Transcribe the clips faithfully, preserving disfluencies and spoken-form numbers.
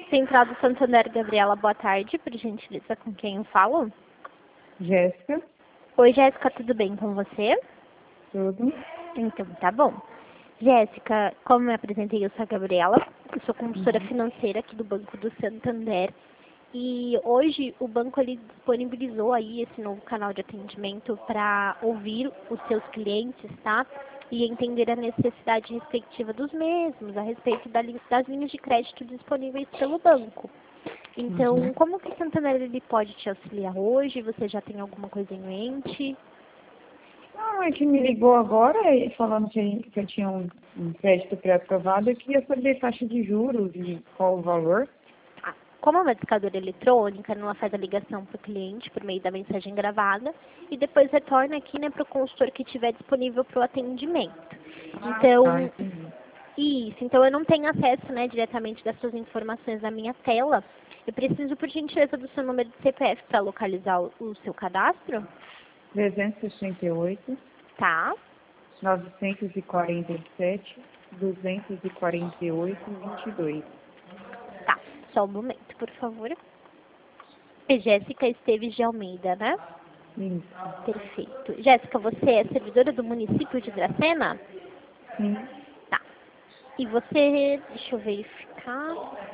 Central do Santander, Gabriela, boa tarde, por gentileza, com quem eu falo? Jéssica. Oi, Jéssica, tudo bem com você? Tudo. Então, tá bom. Jéssica, como me apresentei, eu sou a Gabriela, eu sou consultora Uhum. financeira aqui do Banco do Santander. E hoje o banco ele disponibilizou aí esse novo canal de atendimento para ouvir os seus clientes, tá? E entender a necessidade respectiva dos mesmos, a respeito da lin- das linhas de crédito disponíveis pelo banco. Então, Uhum. como que o Santander ele pode te auxiliar hoje? Você já tem alguma coisa em mente? Ah, é que me ligou agora e falando que, que eu tinha um, um crédito pré-aprovado. Eu queria saber taxa de juros e qual o valor. Ah, Como é uma discadora eletrônica, ela faz a ligação para o cliente por meio da mensagem gravada e depois retorna aqui, né, para o consultor que estiver disponível para o atendimento. Ah, tá, Então, entendi. isso. Então, eu não tenho acesso, né, diretamente das suas informações na minha tela. Eu preciso, por gentileza, do seu número de C P F para localizar o, o seu cadastro. trezentos e sessenta e oito, Tá, novecentos e quarenta e sete, duzentos e quarenta e oito, vinte e dois. tá. Só um momento, por favor. É Jéssica Esteves de Almeida, né? Isso. Perfeito. Jéssica, você é servidora do município de Dracena? Sim. Tá. E você, deixa eu verificar.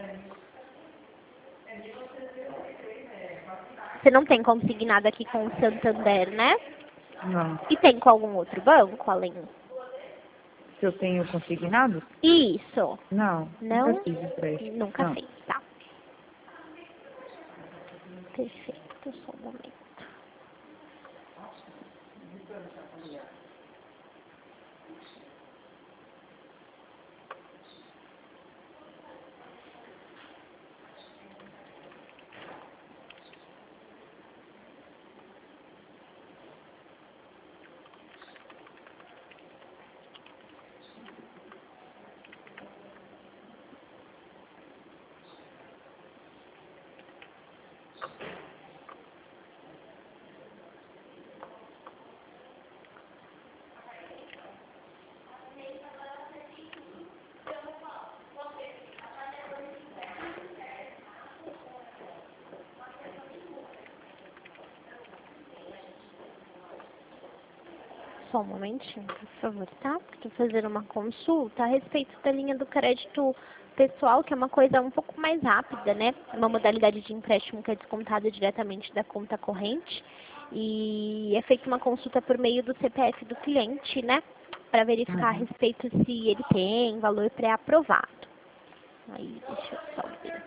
Você não tem consignado aqui com o Santander, né? Não. E tem com algum outro banco além? Se eu tenho consignado? Isso. Não. Nunca Não? fiz empréstimo. Nunca Não. fez, tá. Perfeito, só um momento. Só um momentinho, por favor, tá? Estou fazendo uma consulta a respeito da linha do crédito pessoal, que é uma coisa um pouco mais rápida, né? Uma modalidade de empréstimo que é descontada diretamente da conta corrente. E é feita uma consulta por meio do C P F do cliente, né? Para verificar a Uhum. respeito se ele tem valor pré-aprovado. Aí, deixa eu só ver.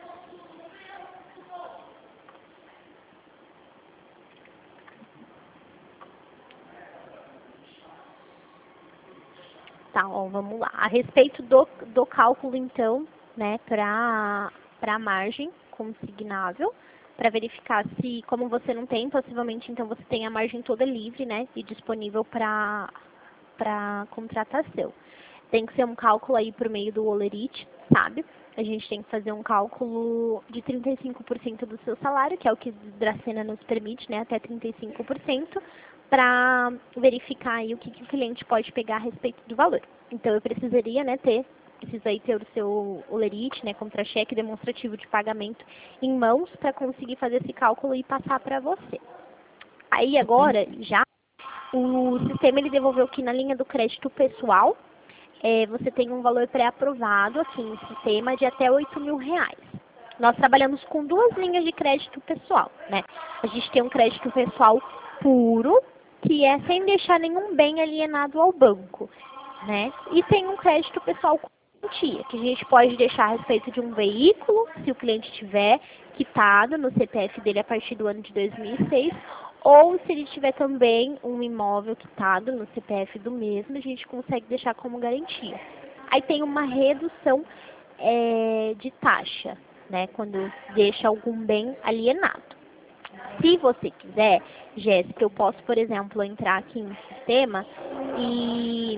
Tá, ó, vamos lá. A respeito do, do cálculo, então, né, para a margem consignável, para verificar se, como você não tem, possivelmente, então, você tem a margem toda livre, né, e disponível para para contratação. Tem que ser um cálculo aí por meio do Olerite, sabe? A gente tem que fazer um cálculo de trinta e cinco por cento do seu salário, que é o que a Dracena nos permite, né, até trinta e cinco por cento, para verificar aí o que, que o cliente pode pegar a respeito do valor. Então, eu precisaria, né, ter, precisa aí ter o seu Olerite, né, contra-cheque demonstrativo de pagamento em mãos para conseguir fazer esse cálculo e passar para você. Aí, agora, já, o sistema ele devolveu aqui na linha do crédito pessoal, é, você tem um valor pré-aprovado aqui no sistema de até oito mil reais. Nós trabalhamos com duas linhas de crédito pessoal, né? A gente tem um crédito pessoal puro, que é sem deixar nenhum bem alienado ao banco, né? E tem um crédito pessoal com garantia, que a gente pode deixar a respeito de um veículo, se o cliente tiver quitado no C P F dele a partir do ano de dois mil e seis, ou se ele tiver também um imóvel quitado no C P F do mesmo, a gente consegue deixar como garantia. Aí tem uma redução é, de taxa, né, quando deixa algum bem alienado. Se você quiser, Jéssica, eu posso, por exemplo, entrar aqui no sistema e,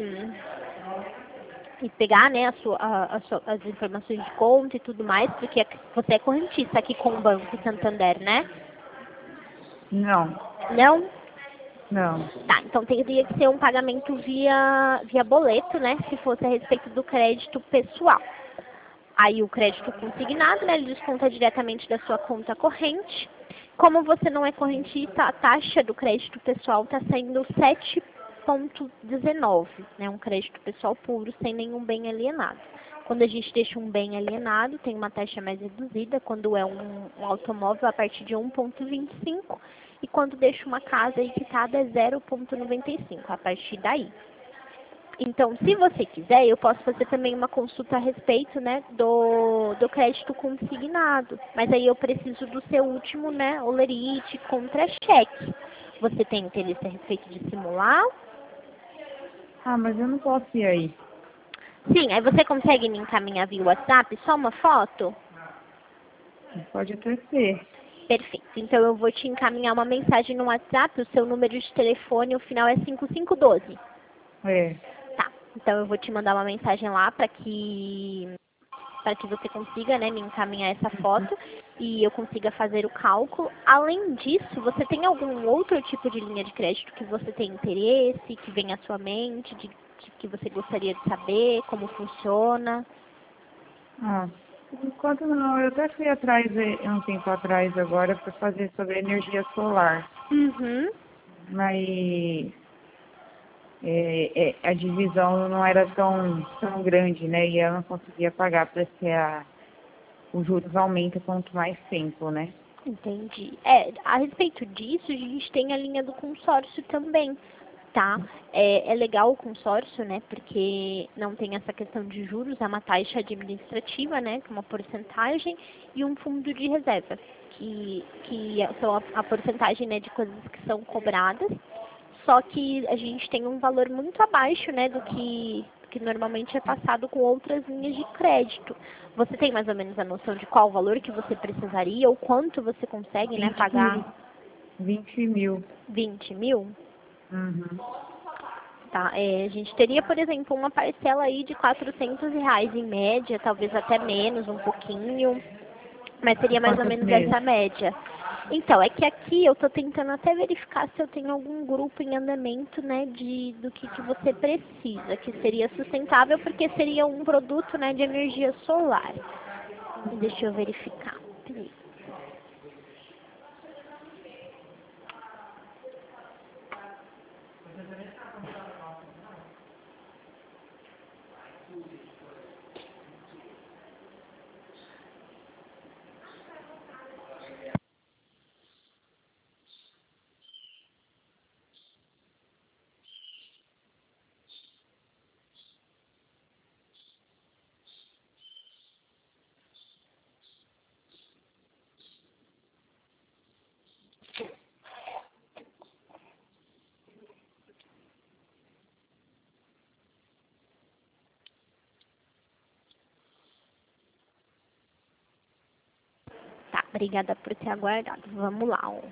e pegar, né, a sua, a, a sua, as informações de conta e tudo mais, porque você é correntista aqui com o Banco Santander, né? Não. Não? Não. Tá, então teria que ser um pagamento via, via boleto, né? Se fosse a respeito do crédito pessoal. aí o crédito consignado, né, ele desconta diretamente da sua conta corrente. Como você não é correntista, a taxa do crédito pessoal está saindo sete vírgula dezenove, né, um crédito pessoal puro, sem nenhum bem alienado. Quando a gente deixa um bem alienado, tem uma taxa mais reduzida, quando é um, um automóvel a partir de um vírgula vinte e cinco, e quando deixa uma casa aí quitada é zero vírgula noventa e cinco, a partir daí. Então, se você quiser, eu posso fazer também uma consulta a respeito, né, do, do crédito consignado. Mas aí eu preciso do seu último, né, holerite contra cheque. Você tem interesse a respeito de simular? Ah, mas eu não posso ir aí. Sim, aí você consegue me encaminhar via WhatsApp só uma foto? Pode até ser. Perfeito. Então eu vou te encaminhar uma mensagem no WhatsApp, o seu número de telefone, o final é cinco cinco um dois. É. Tá. Então eu vou te mandar uma mensagem lá para que para que você consiga, né, me encaminhar essa foto e eu consiga fazer o cálculo. Além disso, você tem algum outro tipo de linha de crédito que você tem interesse, que vem à sua mente, de, de que você gostaria de saber como funciona? Ah, por enquanto não. Eu até fui atrás, eh, um tempo atrás agora, para fazer sobre energia solar. Uhum. Mas é, é, a divisão não era tão, tão grande, né? E eu não conseguia pagar, porque a, os juros aumentam quanto mais tempo, né? Entendi. É, a respeito disso, a gente tem a linha do consórcio também, tá? É, é legal o consórcio, né? Porque não tem essa questão de juros, é uma taxa administrativa, né? Que é uma porcentagem, e um fundo de reserva, que, que são a, a porcentagem, né, de coisas que são cobradas. Só que a gente tem um valor muito abaixo, né, do que, que normalmente é passado com outras linhas de crédito. Você tem mais ou menos a noção de qual valor que você precisaria ou quanto você consegue, né, pagar? vinte mil. vinte mil? Uhum. Tá, é, a gente teria, por exemplo, uma parcela aí de quatrocentos reais em média, talvez até menos, um pouquinho, mas seria mais ou Quantos menos meses? essa média. Então, é que aqui eu estou tentando até verificar se eu tenho algum grupo em andamento, né, de, do que, que você precisa, que seria sustentável, porque seria um produto, né, de energia solar. Deixa eu verificar. Peraí. Tá, obrigada por ter aguardado. Vamos lá, ó.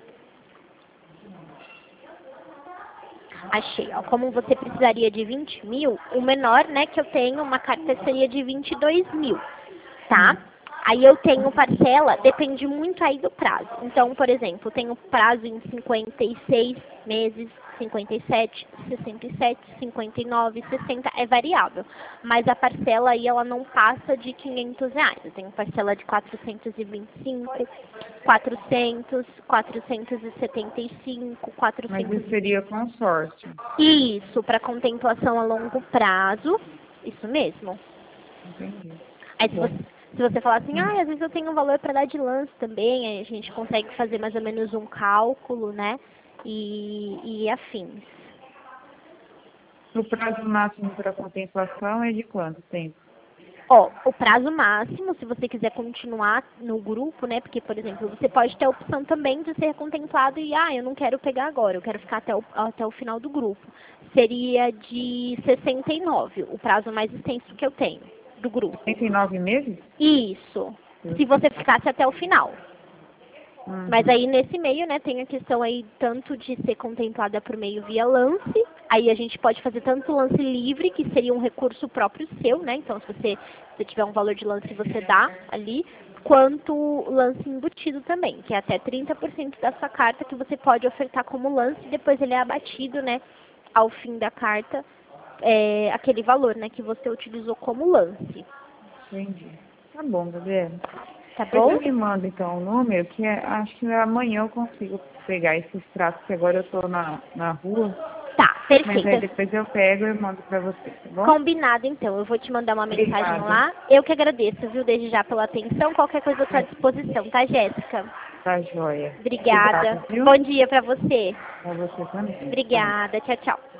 Achei, ó. Como você precisaria de vinte mil, o menor, né, que eu tenho, uma carta seria de vinte e dois mil, tá? Aí eu tenho parcela, depende muito aí do prazo. Então, por exemplo, eu tenho prazo em cinquenta e seis meses, cinquenta e sete, sessenta e sete, cinquenta e nove, sessenta, é variável. Mas a parcela aí, ela não passa de quinhentos reais. Eu tenho parcela de quatrocentos e vinte e cinco, quatrocentos, quatrocentos e setenta e cinco, Mas quatrocentos. isso seria consórcio. Isso, para contemplação a longo prazo, isso mesmo. Entendi. Aí se Bom. você, se você falar assim, ah, às vezes eu tenho um valor para dar de lance também, aí a gente consegue fazer mais ou menos um cálculo, né? E, e afins. O prazo máximo para contemplação é de quanto tempo? Ó, o prazo máximo, se você quiser continuar no grupo, né? Porque, por exemplo, você pode ter a opção também de ser contemplado e, ah, eu não quero pegar agora, eu quero ficar até o, até o final do grupo. Seria de sessenta e nove, o prazo mais extenso que eu tenho do grupo. sessenta e nove meses? Isso, se você ficasse até o final. Uhum. Mas aí nesse meio, né, tem a questão aí tanto de ser contemplada por meio via lance, aí a gente pode fazer tanto lance livre, que seria um recurso próprio seu, né, então se você, se você tiver um valor de lance você dá ali, quanto lance embutido também, que é até trinta por cento da sua carta que você pode ofertar como lance e depois ele é abatido, né, ao fim da carta, é, aquele valor, né, que você utilizou como lance. Entendi. Tá bom, Gabriela. Tá Depois bom? você me manda então o número, que é- acho que amanhã eu consigo pegar esse extrato, que agora eu tô na, na rua. Tá, Mas aí perfeito. depois eu pego e mando pra você, tá bom? Combinado, então. Eu vou te mandar uma mensagem Obrigada. lá. Eu que agradeço, viu, desde já pela atenção. Qualquer coisa eu tô à disposição, tá, Jéssica? Tá joia. Obrigada. Obrigada, viu? Bom dia pra você. Pra você também. Tá. Obrigada. Tchau, tchau.